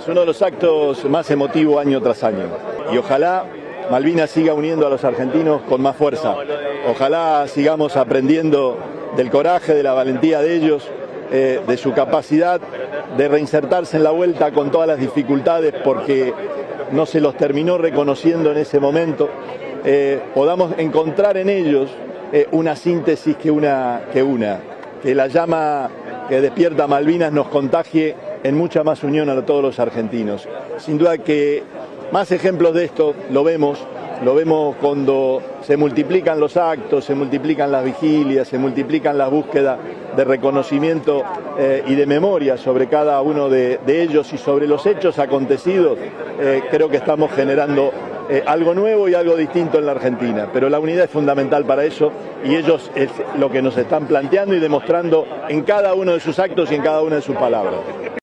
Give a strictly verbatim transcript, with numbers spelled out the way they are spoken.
Es uno de los actos más emotivos año tras año. Y ojalá Malvinas siga uniendo a los argentinos con más fuerza. Ojalá sigamos aprendiendo del coraje, de la valentía de ellos, eh, de su capacidad de reinsertarse en la vuelta con todas las dificultades porque no se los terminó reconociendo en ese momento. Eh, podamos encontrar en ellos eh, una síntesis que una, que una, que la llama que despierta Malvinas nos contagie en mucha más unión a todos los argentinos. Sin duda que más ejemplos de esto lo vemos, lo vemos cuando se multiplican los actos, se multiplican las vigilias, se multiplican las búsquedas de reconocimiento eh, y de memoria sobre cada uno de, de ellos y sobre los hechos acontecidos. Eh, creo que estamos generando eh, algo nuevo y algo distinto en la Argentina, pero la unidad es fundamental para eso y ellos es lo que nos están planteando y demostrando en cada uno de sus actos y en cada una de sus palabras.